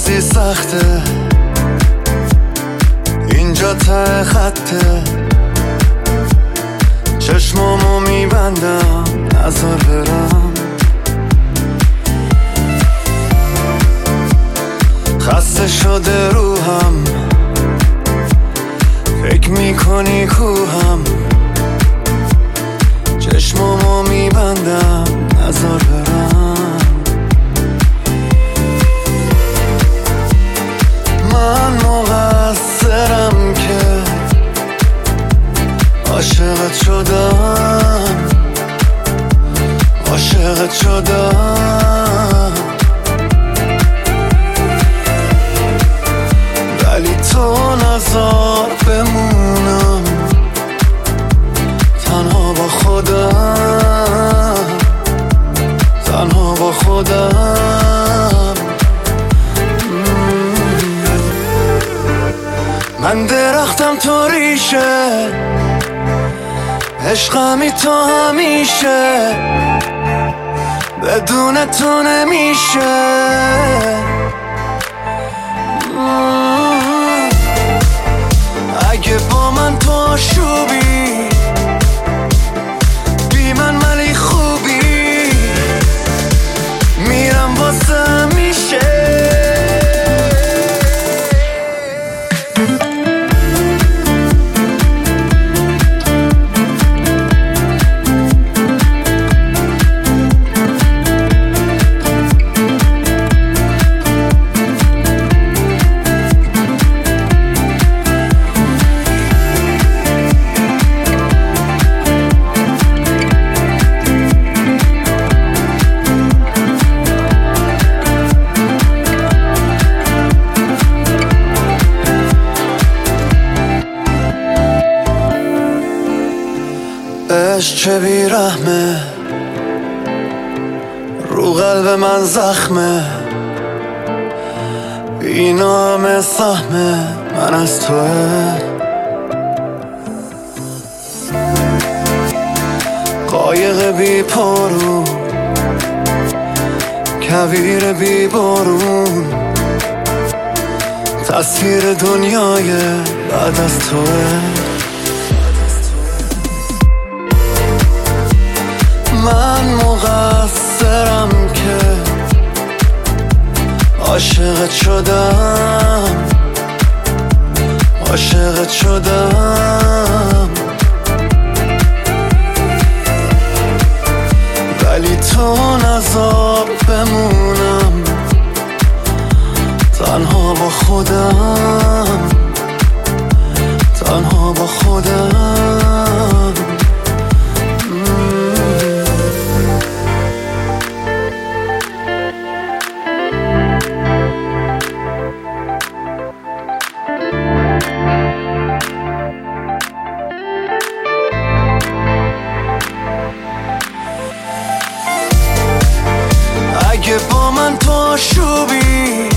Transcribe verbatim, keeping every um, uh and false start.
دوستی سخته، اینجا ته خطه، چشمامو میبندم نذار برم. خسته شده روحم، فکر میکنی کوهم، چشمامو میبندم نذار برم. من مقصرم که عاشقت شدم، عاشقت شدم، ولی تو نذار بمونم تنها با خودم، تنها با خودم. من درختم تو ریشه، عشقمی تو همیشه، بدون تو نمیشه. اگه با من تو آشوبی، بی من ولی خوبی، میرم واسه میشه. عشق چه بیرحمه، رو قلب من زخمه، اینا همه سهمه من از توه. قایق بی پارو، کویر بی بارون، تصویر دنیای بعد از توه. من مقصرم که عاشقت شدم، عاشقت شدم، ولی تو نذار بمونم تنها با خودم، تنها با خودم. اگه با من تو آشوبی،